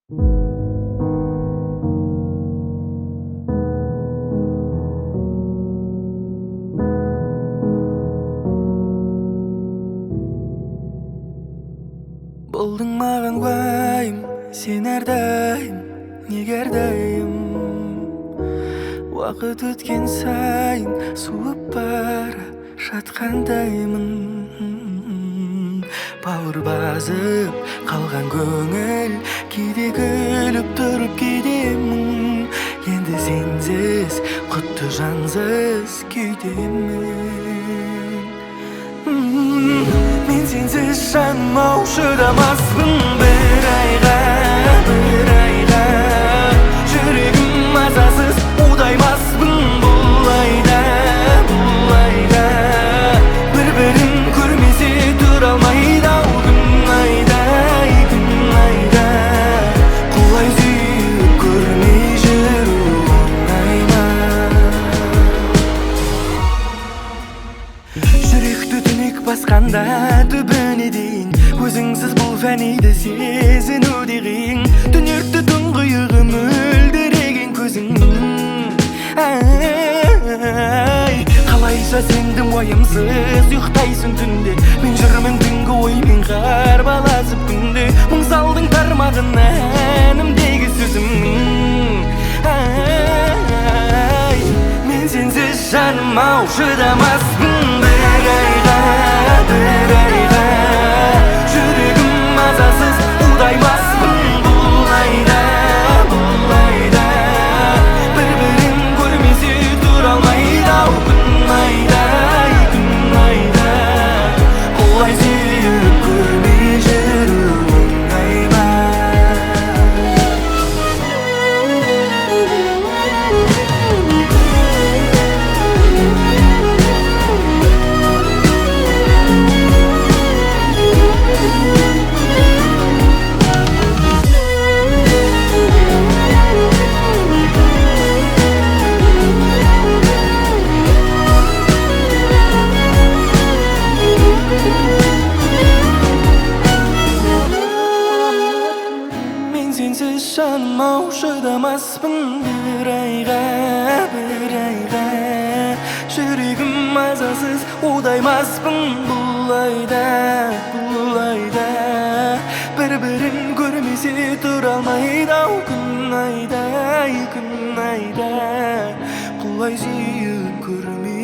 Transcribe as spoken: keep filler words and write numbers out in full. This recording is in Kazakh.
Болдың маған уайым, сен әрдайым, неге әрдайым. Уақыт өткен сайын суып бара жатқандаймын. Бауыр басып қалған көңіл, кейде күліп тұрып кейдемін. Енді сенсіз құтты жансыз күйдемін. Мен сенсіз жаным ау шыдамаспын бір айға, бір айға. Жүрегім мазасыз удаймаспын бұл айда, бұл айда. Бір-бірін көрмесе тұра алмайды ау күн айда, күн айда. Құлай сүйіп көрмей жүру оңай ма? Жүректі түнек басқанда түбіне дейін, өзіңсіз бұл фәниді сезіну де қиын. Түнекті тұңғиығы мөлдіреген көзің. Ай, қалайша сендің уайымсыз ұйықтайсың түнде. Мен жүрмін түнгі оймен қарбаласып күнде. Мұң салдың тармағына әнімдегі сөзімнің. Ай, мен сенсіз жаным ау шыдамаспын бір айға, бір айға. Жүрегім мазасыз удаймаспын бұл айда, бұл айда. Бір-бірін көрмесе тұра алмайды ау күн айда, күн айда. Құлай сүйіп көрмей жүру оңай ма? Сенсіз жаным ау шыдамаспын бір айға, бір айға. Жүрегім мазасыз удаймаспын бұл айда, бұл айда. Бір-бірін көрмесе тұра алмайды ау күн айда, күн айда. Құлай сүйіп көрмей